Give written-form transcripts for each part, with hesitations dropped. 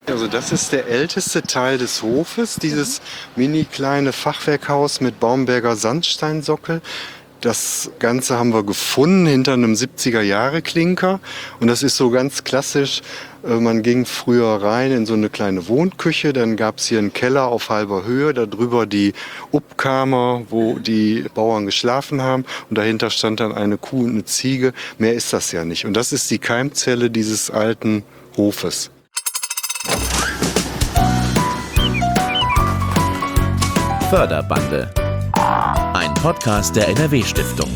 Also das ist der älteste Teil des Hofes, dieses mini kleine Fachwerkhaus mit Baumberger Sandsteinsockel. Das Ganze haben wir gefunden hinter einem 70er-Jahre-Klinker. Und das ist so ganz klassisch. Man ging früher rein in so eine kleine Wohnküche. Dann gab es hier einen Keller auf halber Höhe. Darüber die Uppkammer, wo die Bauern geschlafen haben. Und dahinter stand dann eine Kuh und eine Ziege. Mehr ist das ja nicht. Und das ist die Keimzelle dieses alten Hofes. Förderbande. Ein Podcast der NRW-Stiftung.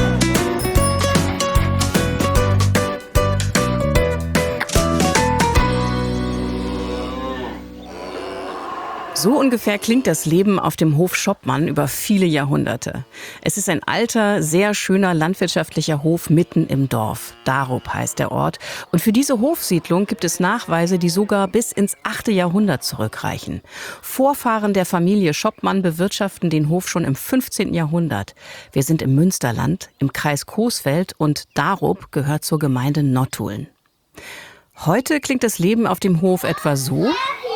So ungefähr klingt das Leben auf dem Hof Schoppmann über viele Jahrhunderte. Es ist ein alter, sehr schöner landwirtschaftlicher Hof mitten im Dorf. Darup heißt der Ort. Und für diese Hofsiedlung gibt es Nachweise, die sogar bis ins 8. Jahrhundert zurückreichen. Vorfahren der Familie Schoppmann bewirtschaften den Hof schon im 15. Jahrhundert. Wir sind im Münsterland, im Kreis Coesfeld, und Darup gehört zur Gemeinde Nottuln. Heute klingt das Leben auf dem Hof etwa so.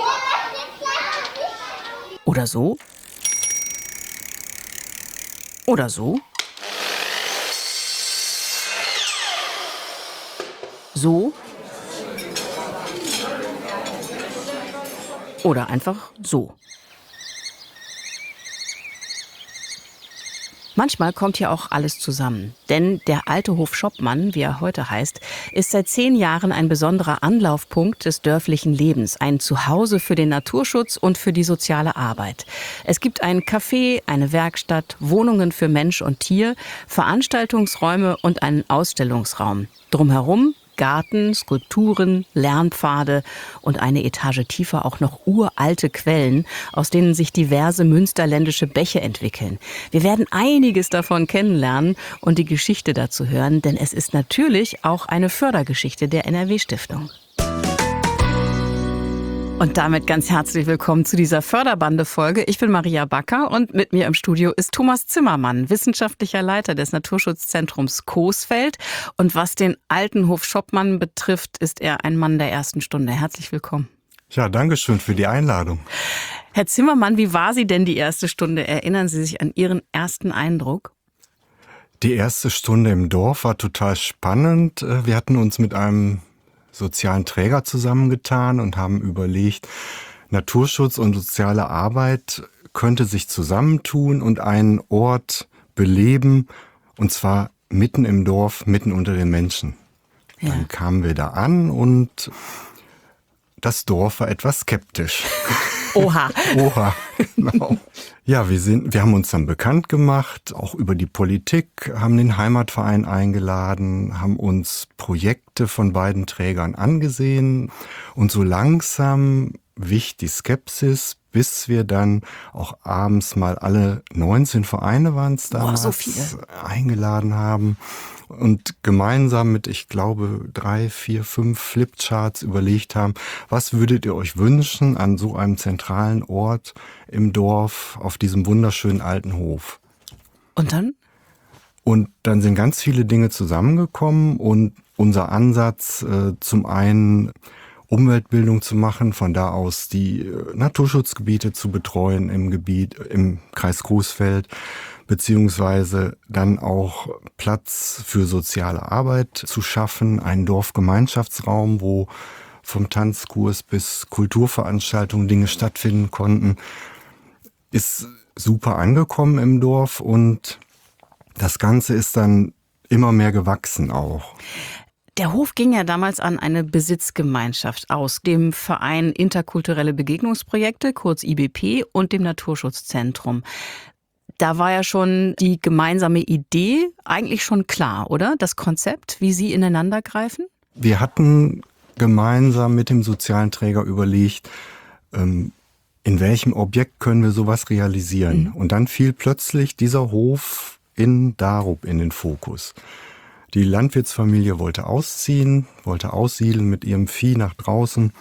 Oder so? Oder so? So? Oder einfach so. Manchmal kommt hier auch alles zusammen. Denn der alte Hof Schoppmann, wie er heute heißt, ist seit 10 Jahren ein besonderer Anlaufpunkt des dörflichen Lebens. Ein Zuhause für den Naturschutz und für die soziale Arbeit. Es gibt ein Café, eine Werkstatt, Wohnungen für Mensch und Tier, Veranstaltungsräume und einen Ausstellungsraum. Drumherum Garten, Skulpturen, Lernpfade und eine Etage tiefer auch noch uralte Quellen, aus denen sich diverse münsterländische Bäche entwickeln. Wir werden einiges davon kennenlernen und die Geschichte dazu hören, denn es ist natürlich auch eine Fördergeschichte der NRW-Stiftung. Und damit ganz herzlich willkommen zu dieser Förderbande-Folge. Ich bin Maria Backer und mit mir im Studio ist Thomas Zimmermann, wissenschaftlicher Leiter des Naturschutzzentrums Coesfeld. Und was den alten Hof Schoppmann betrifft, ist er ein Mann der ersten Stunde. Herzlich willkommen. Ja, danke schön für die Einladung. Herr Zimmermann, wie war sie denn die erste Stunde? Erinnern Sie sich an Ihren ersten Eindruck? Die erste Stunde im Dorf war total spannend. Wir hatten uns mit einem sozialen Träger zusammengetan und haben überlegt, Naturschutz und soziale Arbeit könnte sich zusammentun und einen Ort beleben, und zwar mitten im Dorf, mitten unter den Menschen. Ja. Dann kamen wir da an und das Dorf war etwas skeptisch. Oha. Oha, genau. Ja, wir haben uns dann bekannt gemacht, auch über die Politik, haben den Heimatverein eingeladen, haben uns Projekte von beiden Trägern angesehen und so langsam wich die Skepsis, bis wir dann auch abends mal alle 19 Vereine waren es damals, so viele, eingeladen haben und gemeinsam mit, ich glaube, 3, 4, 5 Flipcharts überlegt haben, was würdet ihr euch wünschen an so einem zentralen Ort im Dorf auf diesem wunderschönen alten Hof. Und dann? Und dann sind ganz viele Dinge zusammengekommen und unser Ansatz, zum einen Umweltbildung zu machen, von da aus die Naturschutzgebiete zu betreuen im Kreis Coesfeld, beziehungsweise dann auch Platz für soziale Arbeit zu schaffen, einen Dorfgemeinschaftsraum, wo vom Tanzkurs bis Kulturveranstaltungen Dinge stattfinden konnten, ist super angekommen im Dorf und das Ganze ist dann immer mehr gewachsen auch. Der Hof ging ja damals an eine Besitzgemeinschaft aus, dem Verein Interkulturelle Begegnungsprojekte, kurz IBP, und dem Naturschutzzentrum. Da war ja schon die gemeinsame Idee eigentlich schon klar, oder? Das Konzept, wie Sie ineinander greifen? Wir hatten gemeinsam mit dem sozialen Träger überlegt, in welchem Objekt können wir sowas realisieren. Mhm. Und dann fiel plötzlich dieser Hof in Darup in den Fokus. Die Landwirtsfamilie wollte ausziehen, wollte aussiedeln mit ihrem Vieh nach draußen.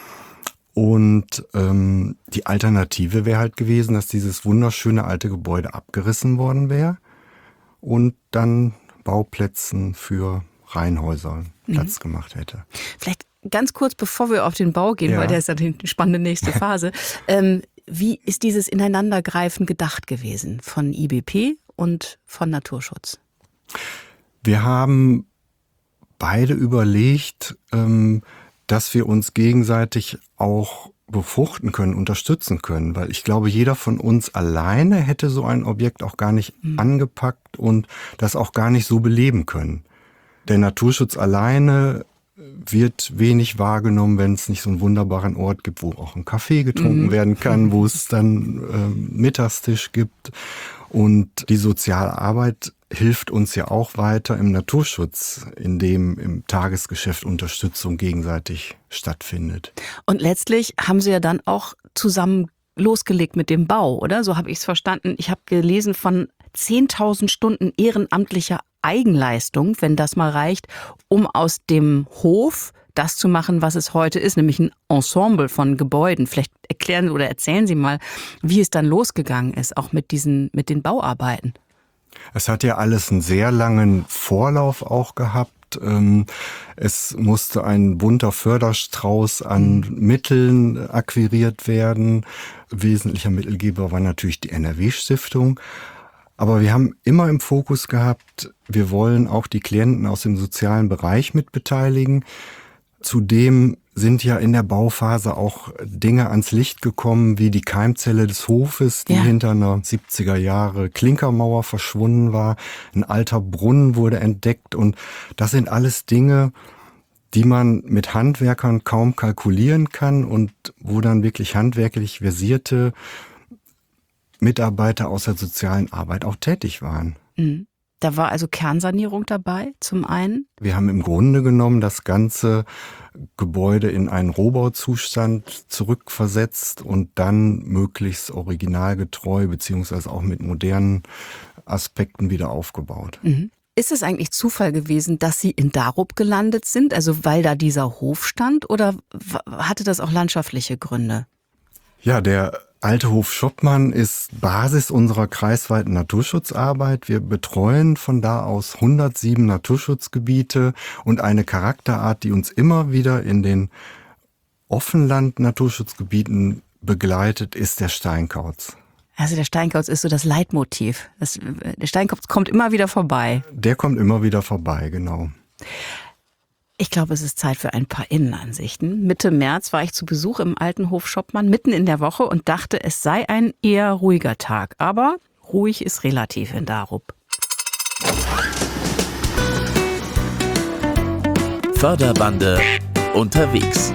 Und die Alternative wäre halt gewesen, dass dieses wunderschöne alte Gebäude abgerissen worden wäre und dann Bauplätzen für Reihenhäuser Platz gemacht hätte. Vielleicht ganz kurz, bevor wir auf den Bau gehen, weil der ist ja die spannende nächste Phase. Wie ist dieses Ineinandergreifen gedacht gewesen von IBP und von Naturschutz? Wir haben beide überlegt, dass wir uns gegenseitig auch befruchten können, unterstützen können, weil ich glaube, jeder von uns alleine hätte so ein Objekt auch gar nicht angepackt und das auch gar nicht so beleben können. Der Naturschutz alleine wird wenig wahrgenommen, wenn es nicht so einen wunderbaren Ort gibt, wo auch ein Kaffee getrunken werden kann, wo es dann Mittagstisch gibt. Und die Sozialarbeit hilft uns ja auch weiter im Naturschutz, in dem im Tagesgeschäft Unterstützung gegenseitig stattfindet. Und letztlich haben Sie ja dann auch zusammen losgelegt mit dem Bau, oder? So habe ich es verstanden. Ich habe gelesen von 10.000 Stunden ehrenamtlicher Eigenleistung, wenn das mal reicht, um aus dem Hof das zu machen, was es heute ist, nämlich ein Ensemble von Gebäuden. Vielleicht erklären oder erzählen Sie mal, wie es dann losgegangen ist, auch mit den Bauarbeiten. Es hat ja alles einen sehr langen Vorlauf auch gehabt. Es musste ein bunter Förderstrauß an Mitteln akquiriert werden. Wesentlicher Mittelgeber war natürlich die NRW-Stiftung. Aber wir haben immer im Fokus gehabt, wir wollen auch die Klienten aus dem sozialen Bereich mitbeteiligen. Zudem sind ja in der Bauphase auch Dinge ans Licht gekommen, wie die Keimzelle des Hofes, die hinter einer 70er Jahre Klinkermauer verschwunden war. Ein alter Brunnen wurde entdeckt und das sind alles Dinge, die man mit Handwerkern kaum kalkulieren kann und wo dann wirklich handwerklich versierte Mitarbeiter aus der sozialen Arbeit auch tätig waren. Mhm. Da war also Kernsanierung dabei, zum einen. Wir haben im Grunde genommen das ganze Gebäude in einen Rohbauzustand zurückversetzt und dann möglichst originalgetreu beziehungsweise auch mit modernen Aspekten wieder aufgebaut. Mhm. Ist es eigentlich Zufall gewesen, dass Sie in Darup gelandet sind, also weil da dieser Hof stand, oder hatte das auch landschaftliche Gründe? Ja, der Alte Hof Schoppmann ist Basis unserer kreisweiten Naturschutzarbeit. Wir betreuen von da aus 107 Naturschutzgebiete und eine Charakterart, die uns immer wieder in den Offenland-Naturschutzgebieten begleitet, ist der Steinkauz. Also der Steinkauz ist so das Leitmotiv. Der Steinkauz kommt immer wieder vorbei. Der kommt immer wieder vorbei, genau. Ich glaube, es ist Zeit für ein paar Innenansichten. Mitte März war ich zu Besuch im Alten Hof Schoppmann mitten in der Woche und dachte, es sei ein eher ruhiger Tag. Aber ruhig ist relativ in Darup. Förderbande unterwegs.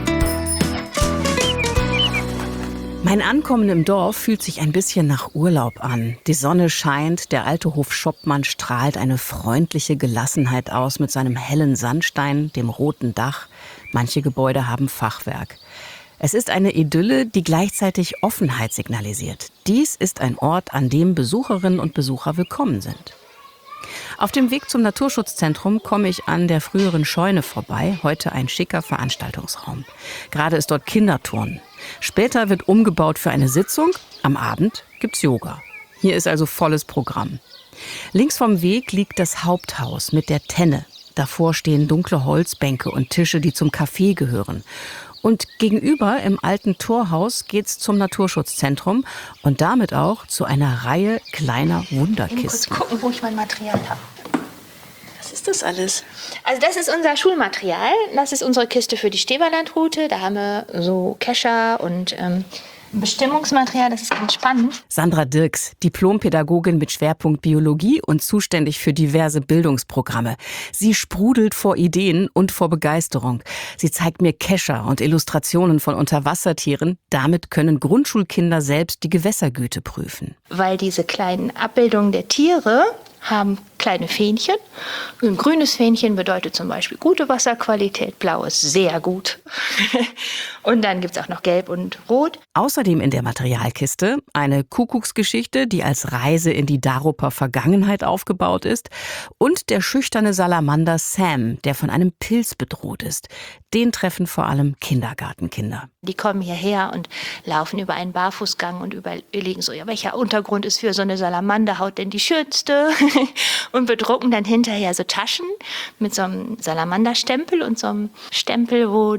Mein Ankommen im Dorf fühlt sich ein bisschen nach Urlaub an. Die Sonne scheint, der Alte Hof Schoppmann strahlt eine freundliche Gelassenheit aus mit seinem hellen Sandstein, dem roten Dach. Manche Gebäude haben Fachwerk. Es ist eine Idylle, die gleichzeitig Offenheit signalisiert. Dies ist ein Ort, an dem Besucherinnen und Besucher willkommen sind. Auf dem Weg zum Naturschutzzentrum komme ich an der früheren Scheune vorbei, heute ein schicker Veranstaltungsraum. Gerade ist dort Kinderturnen. Später wird umgebaut für eine Sitzung, am Abend gibt's Yoga. Hier ist also volles Programm. Links vom Weg liegt das Haupthaus mit der Tenne. Davor stehen dunkle Holzbänke und Tische, die zum Café gehören. Und gegenüber im alten Torhaus geht's zum Naturschutzzentrum und damit auch zu einer Reihe kleiner Wunderkisten. Kurz gucken, wo ich mein Material habe. Was ist das alles? Also das ist unser Schulmaterial. Das ist unsere Kiste für die Steverlandroute. Da haben wir so Kescher und Bestimmungsmaterial. Das ist ganz spannend. Sandra Dirks, Diplompädagogin mit Schwerpunkt Biologie und zuständig für diverse Bildungsprogramme. Sie sprudelt vor Ideen und vor Begeisterung. Sie zeigt mir Kescher und Illustrationen von Unterwassertieren. Damit können Grundschulkinder selbst die Gewässergüte prüfen. Weil diese kleinen Abbildungen der Tiere haben kleine Fähnchen. Ein grünes Fähnchen bedeutet zum Beispiel gute Wasserqualität, blau ist sehr gut. Und dann gibt es auch noch gelb und rot. Außerdem in der Materialkiste eine Kuckucksgeschichte, die als Reise in die Daruper Vergangenheit aufgebaut ist, und der schüchterne Salamander Sam, der von einem Pilz bedroht ist. Den treffen vor allem Kindergartenkinder. Die kommen hierher und laufen über einen Barfußgang und überlegen so, ja, welcher Untergrund ist für so eine Salamanderhaut denn die schönste? Und bedrucken dann hinterher so Taschen mit so einem Salamanderstempel und so einem Stempel, wo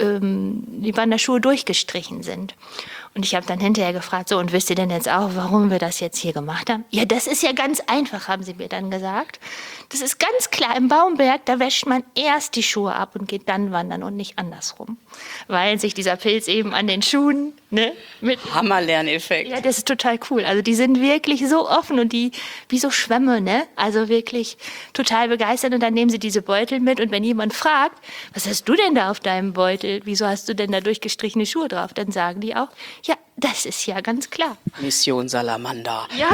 die Wanderschuhe durchgestrichen sind. Und ich habe dann hinterher gefragt, so, und wisst ihr denn jetzt auch, warum wir das jetzt hier gemacht haben? Ja, das ist ja ganz einfach, haben sie mir dann gesagt. Das ist ganz klar, im Baumberg, da wäscht man erst die Schuhe ab und geht dann wandern und nicht andersrum. Weil sich dieser Pilz eben an den Schuhen, mit Hammer-Lerneffekt. Ja, das ist total cool. Also die sind wirklich so offen und die wie so Schwämme, Also wirklich total begeistert. Und dann nehmen sie diese Beutel mit. Und wenn jemand fragt, was hast du denn da auf deinem Beutel? Wieso hast du denn da durchgestrichene Schuhe drauf? Dann sagen die auch, ja, das ist ja ganz klar. Mission Salamander. Ja,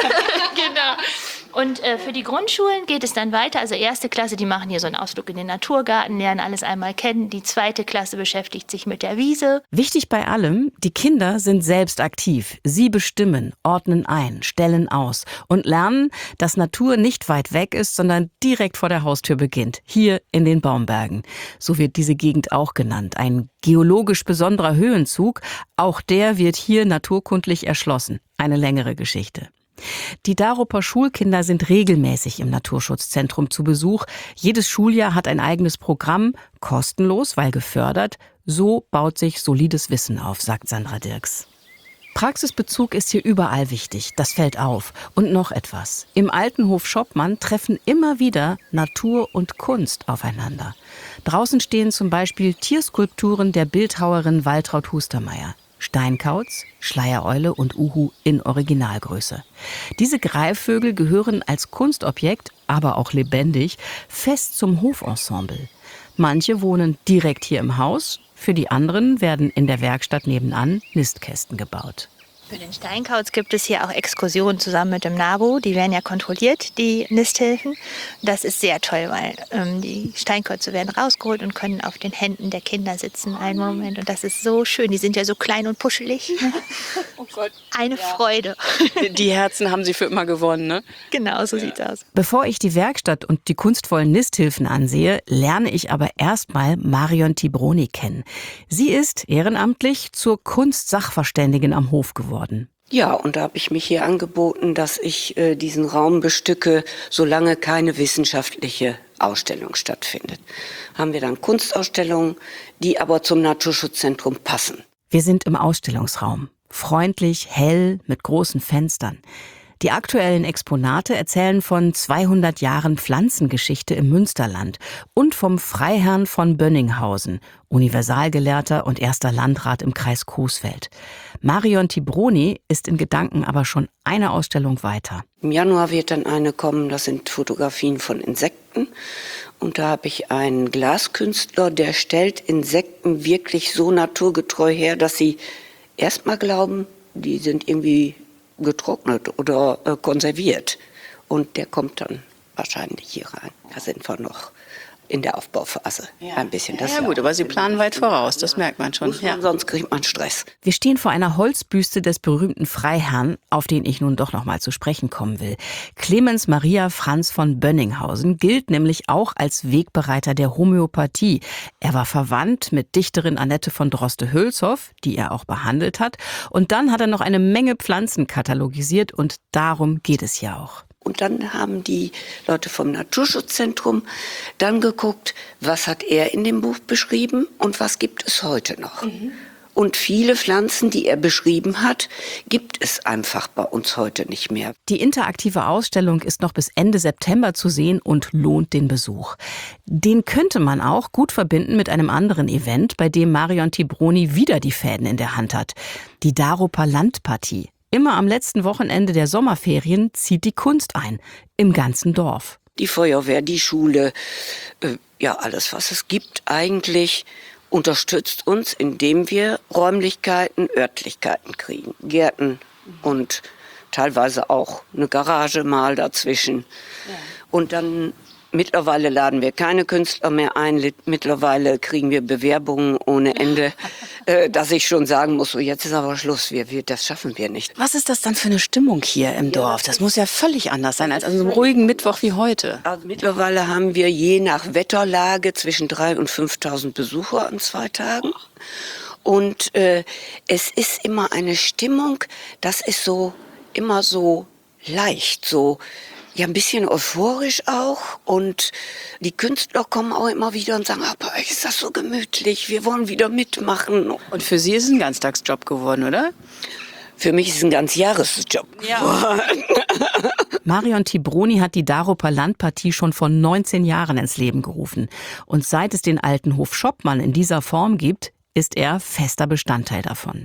genau. Und für die Grundschulen geht es dann weiter. Also 1. Klasse, die machen hier so einen Ausflug in den Naturgarten, lernen alles einmal kennen. Die 2. Klasse beschäftigt sich mit der Wiese. Wichtig bei allem, die Kinder sind selbst aktiv. Sie bestimmen, ordnen ein, stellen aus und lernen, dass Natur nicht weit weg ist, sondern direkt vor der Haustür beginnt. Hier in den Baumbergen. So wird diese Gegend auch genannt. Ein geologisch besonderer Höhenzug. Auch der wird hier naturkundlich erschlossen. Eine längere Geschichte. Die Daruper Schulkinder sind regelmäßig im Naturschutzzentrum zu Besuch. Jedes Schuljahr hat ein eigenes Programm, kostenlos, weil gefördert. So baut sich solides Wissen auf, sagt Sandra Dirks. Praxisbezug ist hier überall wichtig, das fällt auf. Und noch etwas. Im Altenhof Schoppmann treffen immer wieder Natur und Kunst aufeinander. Draußen stehen zum Beispiel Tierskulpturen der Bildhauerin Waltraud Hustermeier. Steinkauz, Schleiereule und Uhu in Originalgröße. Diese Greifvögel gehören als Kunstobjekt, aber auch lebendig, fest zum Hofensemble. Manche wohnen direkt hier im Haus, für die anderen werden in der Werkstatt nebenan Nistkästen gebaut. Für den Steinkauz gibt es hier auch Exkursionen zusammen mit dem NABU. Die werden ja kontrolliert, die Nisthilfen. Das ist sehr toll, weil die Steinkäuze werden rausgeholt und können auf den Händen der Kinder sitzen einen Moment. Und das ist so schön. Die sind ja so klein und puschelig. Oh Gott. Eine Freude. Die Herzen haben sie für immer gewonnen, ne? Genau, so sieht's aus. Bevor ich die Werkstatt und die kunstvollen Nisthilfen ansehe, lerne ich aber erstmal Marion Tibroni kennen. Sie ist ehrenamtlich zur Kunstsachverständigen am Hof geworden. Ja, und da habe ich mich hier angeboten, dass ich diesen Raum bestücke, solange keine wissenschaftliche Ausstellung stattfindet. Haben wir dann Kunstausstellungen, die aber zum Naturschutzzentrum passen. Wir sind im Ausstellungsraum. Freundlich, hell, mit großen Fenstern. Die aktuellen Exponate erzählen von 200 Jahren Pflanzengeschichte im Münsterland und vom Freiherrn von Bönninghausen, Universalgelehrter und erster Landrat im Kreis Coesfeld. Marion Tibroni ist in Gedanken aber schon eine Ausstellung weiter. Im Januar wird dann eine kommen, das sind Fotografien von Insekten. Und da habe ich einen Glaskünstler, der stellt Insekten wirklich so naturgetreu her, dass sie erstmal glauben, die sind irgendwie getrocknet oder konserviert. Und der kommt dann wahrscheinlich hier rein. Da sind wir noch in der Aufbauphase. Ja. Ein bisschen. Das ja gut, aber Sie planen weit voraus, das merkt man schon. Ja. Sonst kriegt man Stress. Wir stehen vor einer Holzbüste des berühmten Freiherrn, auf den ich nun doch noch mal zu sprechen kommen will. Clemens Maria Franz von Bönninghausen gilt nämlich auch als Wegbereiter der Homöopathie. Er war verwandt mit Dichterin Annette von Droste-Hülshoff, die er auch behandelt hat. Und dann hat er noch eine Menge Pflanzen katalogisiert und darum geht es hier auch. Und dann haben die Leute vom Naturschutzzentrum dann geguckt, was hat er in dem Buch beschrieben und was gibt es heute noch. Mhm. Und viele Pflanzen, die er beschrieben hat, gibt es einfach bei uns heute nicht mehr. Die interaktive Ausstellung ist noch bis Ende September zu sehen und lohnt den Besuch. Den könnte man auch gut verbinden mit einem anderen Event, bei dem Marion Tibroni wieder die Fäden in der Hand hat. Die Daruper Landpartie. Immer am letzten Wochenende der Sommerferien zieht die Kunst ein, im ganzen Dorf. Die Feuerwehr, die Schule, ja alles, was es gibt eigentlich, unterstützt uns, indem wir Räumlichkeiten, Örtlichkeiten kriegen. Gärten und teilweise auch eine Garage mal dazwischen. Ja. Und dann mittlerweile laden wir keine Künstler mehr ein. Mittlerweile kriegen wir Bewerbungen ohne Ende, dass ich schon sagen muss, so jetzt ist aber Schluss, das schaffen wir nicht. Was ist das dann für eine Stimmung hier im Dorf? Das muss ja völlig anders sein als an so einem ruhigen Mittwoch wie heute. Also mittlerweile haben wir je nach Wetterlage zwischen 3.000 und 5.000 Besucher an 2 Tagen. Und es ist immer eine Stimmung, das ist so immer so leicht, so ja ein bisschen euphorisch auch. Und die Künstler kommen auch immer wieder und sagen, bei euch ist das so gemütlich, wir wollen wieder mitmachen. Und für Sie ist es ein Ganztagsjob geworden, oder? Für mich ist es ein Ganzjahresjob geworden. Marion Tibroni hat die Daruper Landpartie schon vor 19 Jahren ins Leben gerufen. Und seit es den alten Hof Schoppmann in dieser Form gibt, ist er fester Bestandteil davon.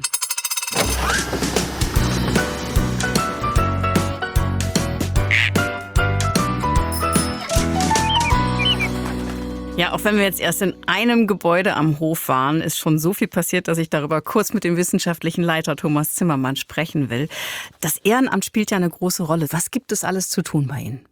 Ja, auch wenn wir jetzt erst in einem Gebäude am Hof waren, ist schon so viel passiert, dass ich darüber kurz mit dem wissenschaftlichen Leiter Thomas Zimmermann sprechen will. Das Ehrenamt spielt ja eine große Rolle. Was gibt es alles zu tun bei Ihnen?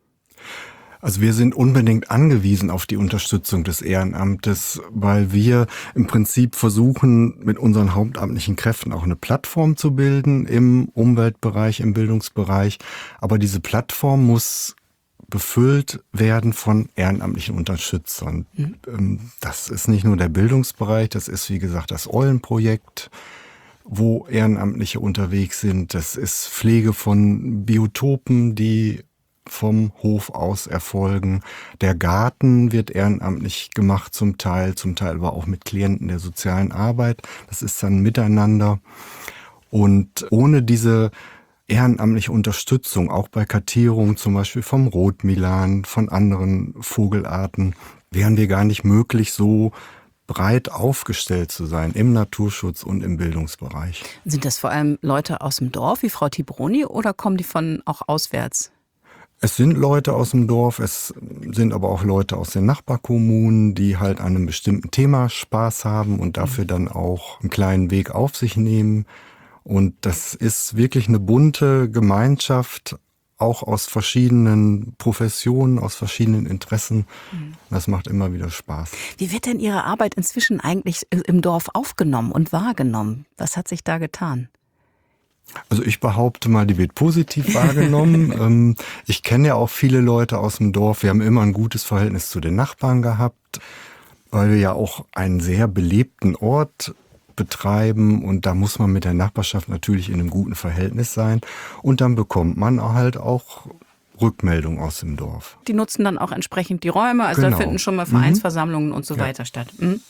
Also wir sind unbedingt angewiesen auf die Unterstützung des Ehrenamtes, weil wir im Prinzip versuchen, mit unseren hauptamtlichen Kräften auch eine Plattform zu bilden im Umweltbereich, im Bildungsbereich. Aber diese Plattform muss befüllt werden von ehrenamtlichen Unterstützern. Das ist nicht nur der Bildungsbereich, das ist wie gesagt das Eulenprojekt, wo Ehrenamtliche unterwegs sind. Das ist Pflege von Biotopen, die vom Hof aus erfolgen. Der Garten wird ehrenamtlich gemacht zum Teil aber auch mit Klienten der sozialen Arbeit. Das ist dann miteinander. Und ohne diese ehrenamtliche Unterstützung, auch bei Kartierungen zum Beispiel vom Rotmilan, von anderen Vogelarten, wären wir gar nicht möglich, so breit aufgestellt zu sein im Naturschutz und im Bildungsbereich. Sind das vor allem Leute aus dem Dorf wie Frau Tibroni oder kommen die von auch auswärts? Es sind Leute aus dem Dorf, es sind aber auch Leute aus den Nachbarkommunen, die halt an einem bestimmten Thema Spaß haben und dafür dann auch einen kleinen Weg auf sich nehmen. Und das ist wirklich eine bunte Gemeinschaft, auch aus verschiedenen Professionen, aus verschiedenen Interessen. Das macht immer wieder Spaß. Wie wird denn Ihre Arbeit inzwischen eigentlich im Dorf aufgenommen und wahrgenommen? Was hat sich da getan? Also ich behaupte mal, die wird positiv wahrgenommen. Ich kenne ja auch viele Leute aus dem Dorf. Wir haben immer ein gutes Verhältnis zu den Nachbarn gehabt, weil wir ja auch einen sehr belebten Ort betreiben und da muss man mit der Nachbarschaft natürlich in einem guten Verhältnis sein und dann bekommt man halt auch Rückmeldung aus dem Dorf. Die nutzen dann auch entsprechend die Räume, also Genau. Da finden schon mal Vereinsversammlungen und so weiter statt.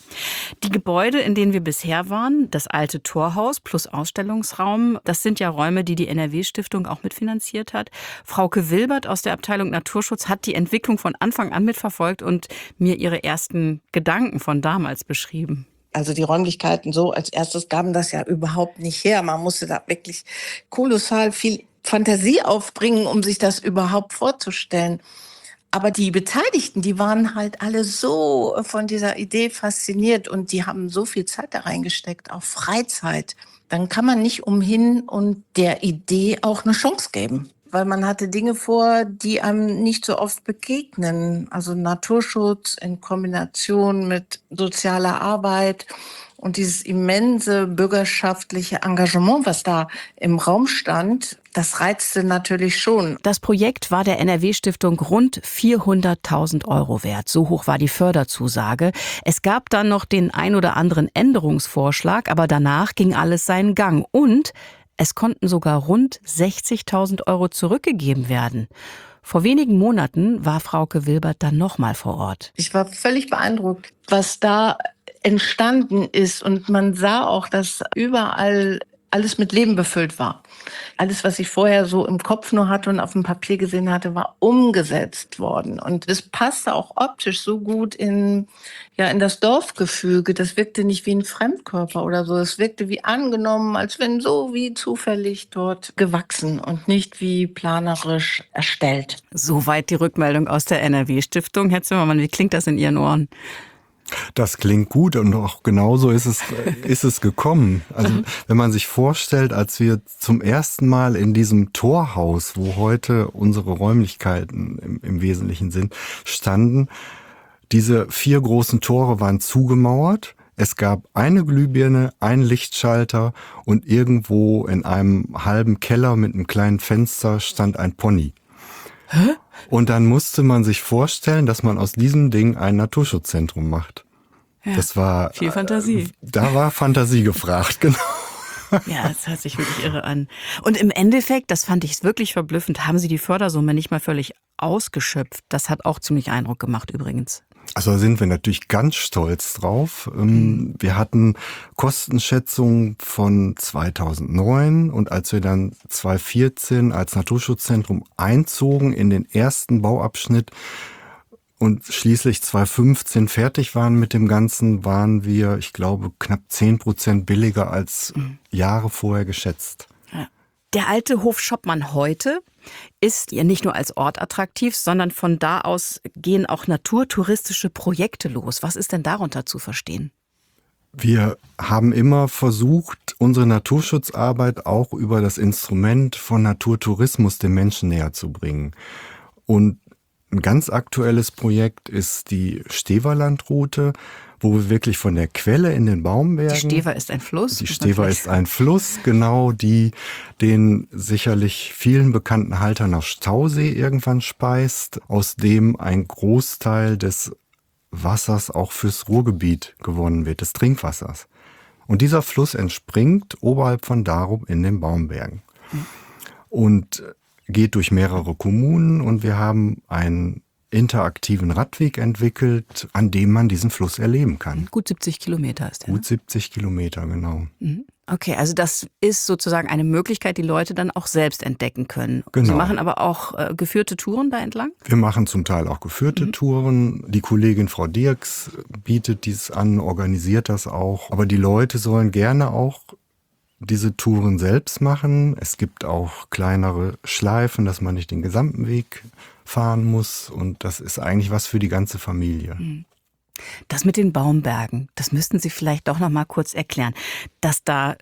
Die Gebäude, in denen wir bisher waren, das alte Torhaus plus Ausstellungsraum, das sind ja Räume, die die NRW-Stiftung auch mitfinanziert hat. Frauke Wilbert aus der Abteilung Naturschutz hat die Entwicklung von Anfang an mitverfolgt und mir ihre ersten Gedanken von damals beschrieben. Also die Räumlichkeiten so als erstes gaben das ja überhaupt nicht her. Man musste da wirklich kolossal viel Fantasie aufbringen, um sich das überhaupt vorzustellen. Aber die Beteiligten, die waren halt alle so von dieser Idee fasziniert und die haben so viel Zeit da reingesteckt, auch Freizeit. Dann kann man nicht umhin und der Idee auch eine Chance geben. Weil man hatte Dinge vor, die einem nicht so oft begegnen. Also Naturschutz in Kombination mit sozialer Arbeit und dieses immense bürgerschaftliche Engagement, was da im Raum stand, das reizte natürlich schon. Das Projekt war der NRW-Stiftung rund 400.000 € wert. So hoch war die Förderzusage. Es gab dann noch den ein oder anderen Änderungsvorschlag, aber danach ging alles seinen Gang. Und es konnten sogar rund 60.000 € zurückgegeben werden. Vor wenigen Monaten war Frauke Wilbert dann nochmal vor Ort. Ich war völlig beeindruckt, was da entstanden ist. Und man sah auch, dass überall alles mit Leben befüllt war. Alles, was ich vorher so im Kopf nur hatte und auf dem Papier gesehen hatte, war umgesetzt worden. Und es passte auch optisch so gut in das Dorfgefüge. Das wirkte nicht wie ein Fremdkörper oder so. Es wirkte wie angenommen, als wenn so wie zufällig dort gewachsen und nicht wie planerisch erstellt. Soweit die Rückmeldung aus der NRW-Stiftung. Herr Zimmermann, wie klingt das in Ihren Ohren? Das klingt gut und auch genauso ist es gekommen. Also wenn man sich vorstellt, als wir zum ersten Mal in diesem Torhaus, wo heute unsere Räumlichkeiten im Wesentlichen sind, standen, diese 4 großen Tore waren zugemauert. Es gab eine Glühbirne, einen Lichtschalter und irgendwo in einem halben Keller mit einem kleinen Fenster stand ein Pony. Hä? Und dann musste man sich vorstellen, dass man aus diesem Ding ein Naturschutzzentrum macht. Das war viel Fantasie. Da war Fantasie gefragt, genau. Ja, das hört sich wirklich irre an. Und im Endeffekt, das fand ich wirklich verblüffend, haben Sie die Fördersumme nicht mal völlig ausgeschöpft. Das hat auch ziemlich Eindruck gemacht übrigens. Also da sind wir natürlich ganz stolz drauf. Wir hatten Kostenschätzungen von 2009 und als wir dann 2014 als Naturschutzzentrum einzogen in den ersten Bauabschnitt und schließlich 2015 fertig waren mit dem Ganzen, waren wir, ich glaube, knapp 10% billiger als Jahre vorher geschätzt. Ja. Der alte Hof Schoppmann heute ist ja nicht nur als Ort attraktiv, sondern von da aus gehen auch naturtouristische Projekte los. Was ist denn darunter zu verstehen? Wir haben immer versucht, unsere Naturschutzarbeit auch über das Instrument von Naturtourismus den Menschen näher zu bringen. Und ein ganz aktuelles Projekt ist die Steverlandroute, wo wir wirklich von der Quelle in den Baumbergen... Die Stever ist ein Fluss? Die Stever ist ein Fluss, genau, die den sicherlich vielen bekannten Halterner Stausee irgendwann speist, aus dem ein Großteil des Wassers auch fürs Ruhrgebiet gewonnen wird, des Trinkwassers. Und dieser Fluss entspringt oberhalb von Darum in den Baumbergen. Und geht durch mehrere Kommunen und wir haben einen interaktiven Radweg entwickelt, an dem man diesen Fluss erleben kann. Gut 70 Kilometer ist der. Gut 70 Kilometer, genau. Okay, also das ist sozusagen eine Möglichkeit, die Leute dann auch selbst entdecken können. Genau. Sie machen aber auch geführte Touren da entlang? Wir machen zum Teil auch geführte Touren. Die Kollegin Frau Dirks bietet dies an, organisiert das auch. Aber die Leute sollen gerne auch diese Touren selbst machen. Es gibt auch kleinere Schleifen, dass man nicht den gesamten Weg fahren muss. Und das ist eigentlich was für die ganze Familie. Das mit den Baumbergen, das müssten Sie vielleicht doch noch mal kurz erklären. Dass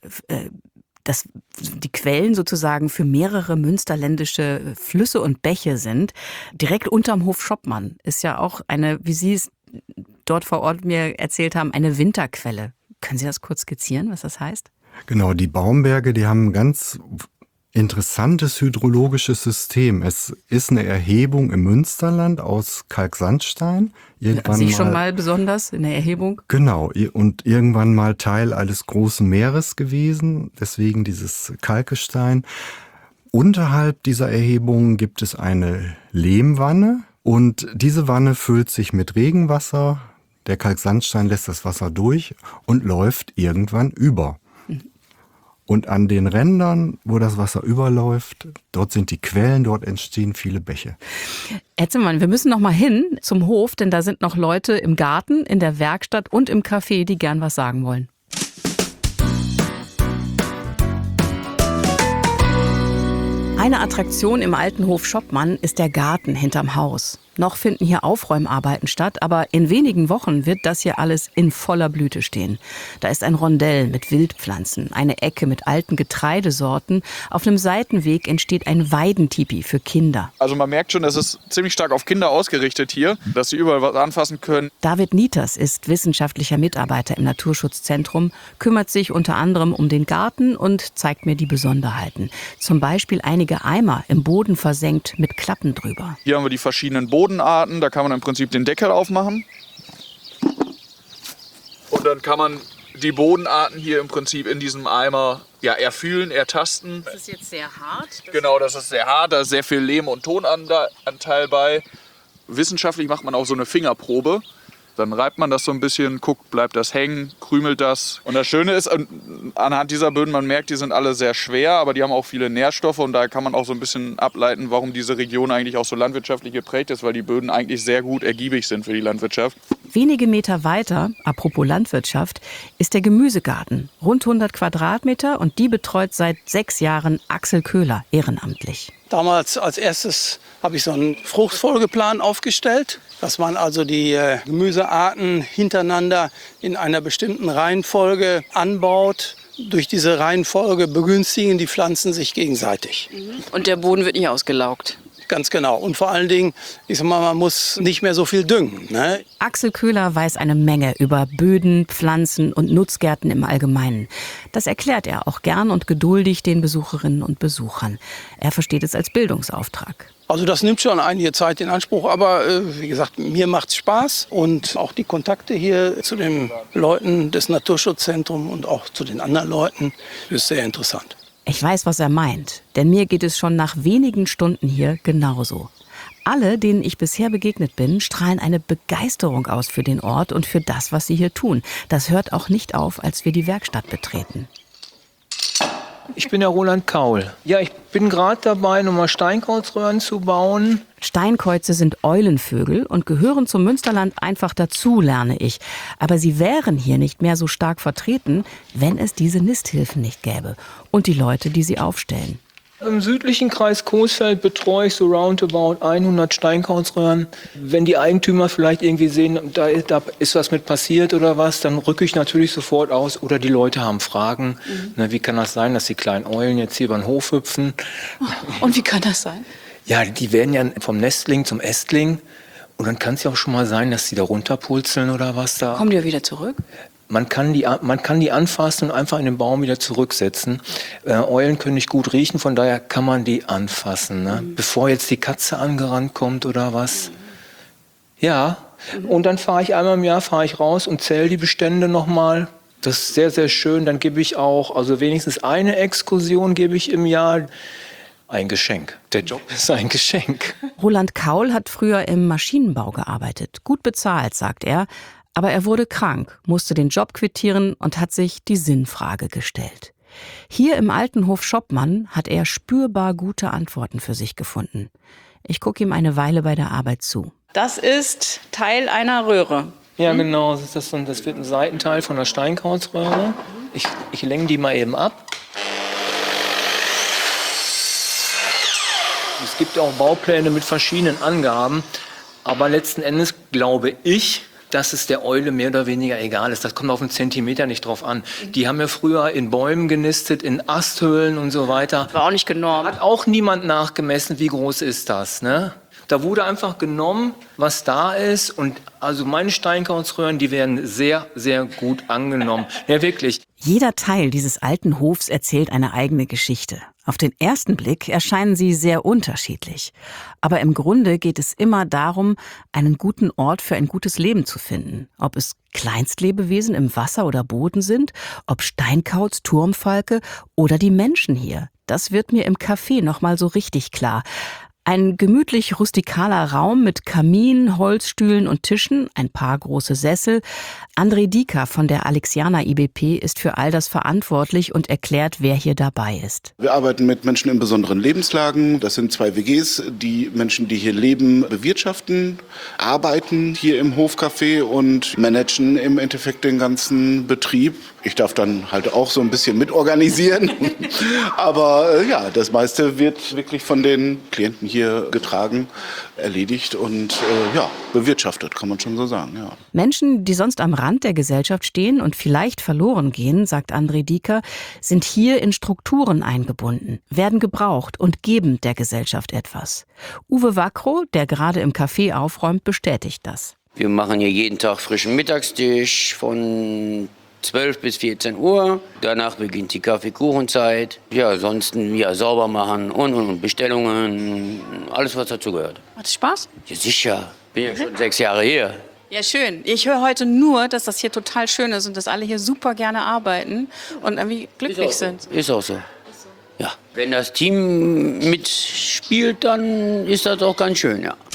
die Quellen sozusagen für mehrere münsterländische Flüsse und Bäche sind. Direkt unterm Hof Schoppmann ist ja auch eine, wie Sie es dort vor Ort mir erzählt haben, eine Winterquelle. Können Sie das kurz skizzieren, was das heißt? Genau, die Baumberge, die haben ein ganz interessantes hydrologisches System. Es ist eine Erhebung im Münsterland aus Kalksandstein. Sie schon mal besonders in der Erhebung? Genau, und irgendwann mal Teil eines großen Meeres gewesen, deswegen dieses Kalkgestein. Unterhalb dieser Erhebung gibt es eine Lehmwanne und diese Wanne füllt sich mit Regenwasser. Der Kalksandstein lässt das Wasser durch und läuft irgendwann über. Und an den Rändern, wo das Wasser überläuft, dort sind die Quellen, dort entstehen viele Bäche. Herr Zimmermann, wir müssen noch mal hin zum Hof, denn da sind noch Leute im Garten, in der Werkstatt und im Café, die gern was sagen wollen. Eine Attraktion im alten Hof Schoppmann ist der Garten hinterm Haus. Noch finden hier Aufräumarbeiten statt, aber in wenigen Wochen wird das hier alles in voller Blüte stehen. Da ist ein Rondell mit Wildpflanzen, eine Ecke mit alten Getreidesorten. Auf einem Seitenweg entsteht ein Weidentipi für Kinder. Also man merkt schon, das ist ziemlich stark auf Kinder ausgerichtet hier, dass sie überall was anfassen können. David Nieters ist wissenschaftlicher Mitarbeiter im Naturschutzzentrum, kümmert sich unter anderem um den Garten und zeigt mir die Besonderheiten. Zum Beispiel einige Eimer im Boden versenkt mit Klappen drüber. Hier haben wir die verschiedenen Bodenarten, da kann man im Prinzip den Deckel aufmachen. Und dann kann man die Bodenarten hier im Prinzip in diesem Eimer erfühlen, ertasten. Das ist jetzt sehr hart. Genau, das ist sehr hart, da ist sehr viel Lehm- und Tonanteil bei. Wissenschaftlich macht man auch so eine Fingerprobe. Dann reibt man das so ein bisschen, guckt, bleibt das hängen, krümelt das. Und das Schöne ist, anhand dieser Böden, man merkt, die sind alle sehr schwer, aber die haben auch viele Nährstoffe. Und da kann man auch so ein bisschen ableiten, warum diese Region eigentlich auch so landwirtschaftlich geprägt ist, weil die Böden eigentlich sehr gut ergiebig sind für die Landwirtschaft. Wenige Meter weiter, apropos Landwirtschaft, ist der Gemüsegarten. Rund 100 Quadratmeter und die betreut seit 6 Jahren Axel Köhler, ehrenamtlich. Damals als erstes habe ich so einen Fruchtfolgeplan aufgestellt, dass man also die Gemüsearten hintereinander in einer bestimmten Reihenfolge anbaut. Durch diese Reihenfolge begünstigen die Pflanzen sich gegenseitig. Und der Boden wird nicht ausgelaugt? Ganz genau. Und vor allen Dingen, ich sag mal, man muss nicht mehr so viel düngen. Ne? Axel Köhler weiß eine Menge über Böden, Pflanzen und Nutzgärten im Allgemeinen. Das erklärt er auch gern und geduldig den Besucherinnen und Besuchern. Er versteht es als Bildungsauftrag. Also das nimmt schon einige Zeit in Anspruch, aber wie gesagt, mir macht's Spaß und auch die Kontakte hier zu den Leuten des Naturschutzzentrums und auch zu den anderen Leuten ist sehr interessant. Ich weiß, was er meint, denn mir geht es schon nach wenigen Stunden hier genauso. Alle, denen ich bisher begegnet bin, strahlen eine Begeisterung aus für den Ort und für das, was sie hier tun. Das hört auch nicht auf, als wir die Werkstatt betreten. Ich bin der Roland Kaul. Ja, ich bin gerade dabei, nochmal Steinkreuzröhren zu bauen. Steinkreuze sind Eulenvögel und gehören zum Münsterland einfach dazu, lerne ich. Aber sie wären hier nicht mehr so stark vertreten, wenn es diese Nisthilfen nicht gäbe und die Leute, die sie aufstellen. Im südlichen Kreis Coesfeld betreue ich so roundabout 100 Steinkreuzröhren. Wenn die Eigentümer vielleicht irgendwie sehen, da ist was mit passiert oder was, dann rücke ich natürlich sofort aus. Oder die Leute haben Fragen. Na, wie kann das sein, dass die kleinen Eulen jetzt hier über den Hof hüpfen? Und wie kann das sein? Ja, die werden ja vom Nestling zum Ästling. Und dann kann es ja auch schon mal sein, dass die da runterpulzeln oder was da. Kommen die ja wieder zurück? Man kann die anfassen und einfach in den Baum wieder zurücksetzen. Eulen können nicht gut riechen, von daher kann man die anfassen, ne? Bevor jetzt die Katze angerannt kommt oder was. Ja, und dann fahre ich einmal im Jahr raus und zähle die Bestände nochmal. Das ist sehr, sehr schön. Dann gebe ich auch, also wenigstens eine Exkursion gebe ich im Jahr. Ein Geschenk. Der Job ist ein Geschenk. Roland Kaul hat früher im Maschinenbau gearbeitet. Gut bezahlt, sagt er. Aber er wurde krank, musste den Job quittieren und hat sich die Sinnfrage gestellt. Hier im Altenhof Schoppmann hat er spürbar gute Antworten für sich gefunden. Ich gucke ihm eine Weile bei der Arbeit zu. Das ist Teil einer Röhre. Ja, genau. Das wird ein Seitenteil von der Steinkreuzröhre. Ich lenke die mal eben ab. Es gibt auch Baupläne mit verschiedenen Angaben. Aber letzten Endes glaube ich, dass es der Eule mehr oder weniger egal ist. Das kommt auf einen Zentimeter nicht drauf an. Die haben ja früher in Bäumen genistet, in Asthöhlen und so weiter. War auch nicht genormt. Hat auch niemand nachgemessen, wie groß ist das, ne? Da wurde einfach genommen, was da ist. Und also meine Steinkreuzröhren, die werden sehr, sehr gut angenommen. Ja, wirklich. Jeder Teil dieses alten Hofs erzählt eine eigene Geschichte. Auf den ersten Blick erscheinen sie sehr unterschiedlich. Aber im Grunde geht es immer darum, einen guten Ort für ein gutes Leben zu finden. Ob es Kleinstlebewesen im Wasser oder Boden sind, ob Steinkauz, Turmfalke oder die Menschen hier. Das wird mir im Café nochmal so richtig klar. Ein gemütlich rustikaler Raum mit Kamin, Holzstühlen und Tischen, ein paar große Sessel. André Dieker von der Alexianer IBP ist für all das verantwortlich und erklärt, wer hier dabei ist. Wir arbeiten mit Menschen in besonderen Lebenslagen. Das sind 2 WGs, die Menschen, die hier leben, bewirtschaften, arbeiten hier im Hofcafé und managen im Endeffekt den ganzen Betrieb. Ich darf dann halt auch so ein bisschen mitorganisieren. Aber ja, das meiste wird wirklich von den Klienten hier getragen, erledigt und bewirtschaftet, kann man schon so sagen. Ja. Menschen, die sonst am Rand der Gesellschaft stehen und vielleicht verloren gehen, sagt André Dieker, sind hier in Strukturen eingebunden, werden gebraucht und geben der Gesellschaft etwas. Uwe Wackrow, der gerade im Café aufräumt, bestätigt das. Wir machen hier jeden Tag frischen Mittagstisch von 12 bis 14 Uhr. Danach beginnt die Kaffeekuchenzeit. Ja, ansonsten sauber machen und Bestellungen, alles was dazu gehört. Hat es Spaß? Ja, sicher. Bin ja schon 6 Jahre hier. Ja, schön. Ich höre heute nur, dass das hier total schön ist und dass alle hier super gerne arbeiten und irgendwie glücklich sind. Ist auch so. Ja, wenn das Team mitspielt, dann ist das auch ganz schön, ja.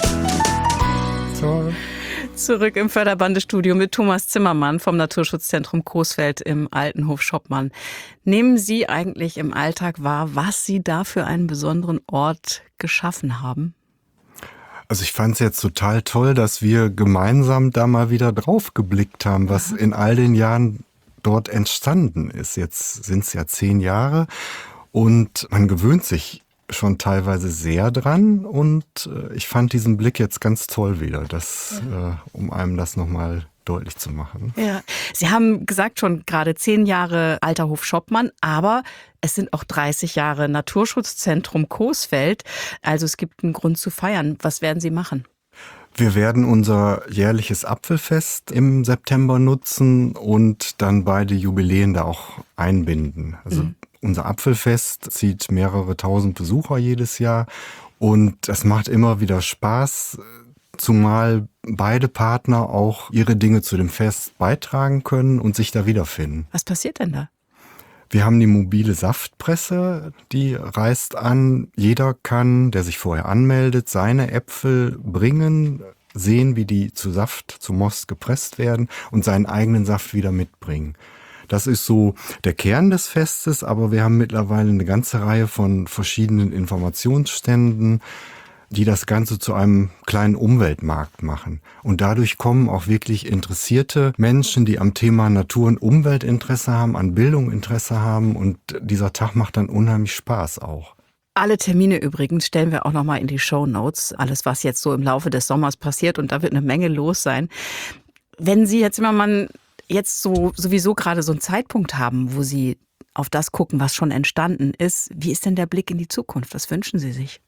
Toll. Zurück im Förderbandestudio mit Thomas Zimmermann vom Naturschutzzentrum Coesfeld im Altenhof Schoppmann. Nehmen Sie eigentlich im Alltag wahr, was Sie da für einen besonderen Ort geschaffen haben? Also ich fand es jetzt total toll, dass wir gemeinsam da mal wieder drauf geblickt haben, was in all den Jahren dort entstanden ist. Jetzt sind es ja 10 Jahre und man gewöhnt sich schon teilweise sehr dran und ich fand diesen Blick jetzt ganz toll wieder, um einem das nochmal deutlich zu machen. Ja, Sie haben gesagt schon gerade 10 Jahre Alter Hof Schoppmann, aber es sind auch 30 Jahre Naturschutzzentrum Coesfeld. Also es gibt einen Grund zu feiern. Was werden Sie machen? Wir werden unser jährliches Apfelfest im September nutzen und dann beide Jubiläen da auch einbinden. Also unser Apfelfest zieht mehrere tausend Besucher jedes Jahr und das macht immer wieder Spaß, zumal beide Partner auch ihre Dinge zu dem Fest beitragen können und sich da wiederfinden. Was passiert denn da? Wir haben die mobile Saftpresse, die reist an. Jeder kann, der sich vorher anmeldet, seine Äpfel bringen, sehen, wie die zu Saft, zu Most gepresst werden und seinen eigenen Saft wieder mitbringen. Das ist so der Kern des Festes, aber wir haben mittlerweile eine ganze Reihe von verschiedenen Informationsständen, die das Ganze zu einem kleinen Umweltmarkt machen. Und dadurch kommen auch wirklich interessierte Menschen, die am Thema Natur- und Umweltinteresse haben, an Bildung Interesse haben. Und dieser Tag macht dann unheimlich Spaß auch. Alle Termine übrigens stellen wir auch nochmal in die Shownotes. Alles, was jetzt so im Laufe des Sommers passiert. Und da wird eine Menge los sein. Wenn Sie jetzt jetzt sowieso gerade so einen Zeitpunkt haben, wo Sie auf das gucken, was schon entstanden ist, wie ist denn der Blick in die Zukunft? Was wünschen Sie sich?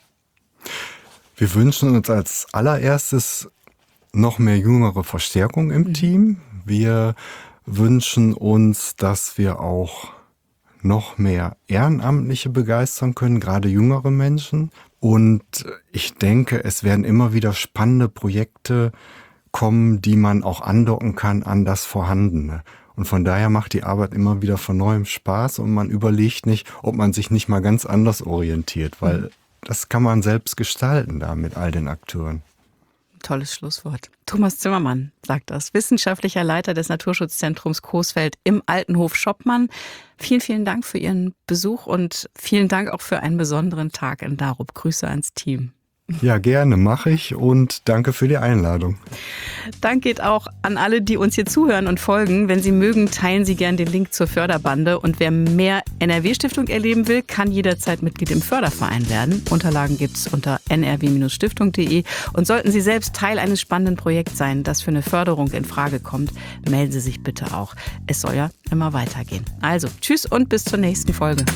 Wir wünschen uns als allererstes noch mehr jüngere Verstärkung im Team. Wir wünschen uns, dass wir auch noch mehr Ehrenamtliche begeistern können, gerade jüngere Menschen. Und ich denke, es werden immer wieder spannende Projekte kommen, die man auch andocken kann an das Vorhandene. Und von daher macht die Arbeit immer wieder von neuem Spaß und man überlegt nicht, ob man sich nicht mal ganz anders orientiert, weil das kann man selbst gestalten da mit all den Akteuren. Tolles Schlusswort. Thomas Zimmermann sagt das, wissenschaftlicher Leiter des Naturschutzzentrums Coesfeld im Altenhof Schoppmann. Vielen, vielen Dank für Ihren Besuch und vielen Dank auch für einen besonderen Tag in Darup. Grüße ans Team. Ja, gerne, mache ich und danke für die Einladung. Dank geht auch an alle, die uns hier zuhören und folgen. Wenn Sie mögen, teilen Sie gern den Link zur Förderbande. Und wer mehr NRW-Stiftung erleben will, kann jederzeit Mitglied im Förderverein werden. Unterlagen gibt's unter nrw-stiftung.de. Und sollten Sie selbst Teil eines spannenden Projekts sein, das für eine Förderung in Frage kommt, melden Sie sich bitte auch. Es soll ja immer weitergehen. Also, tschüss und bis zur nächsten Folge.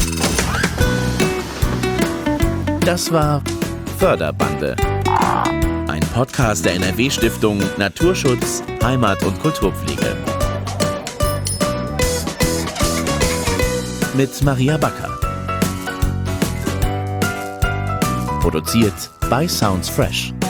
Das war Förderbande. Ein Podcast der NRW-Stiftung Naturschutz, Heimat und Kulturpflege. Mit Maria Backer. Produziert bei Sounds Fresh.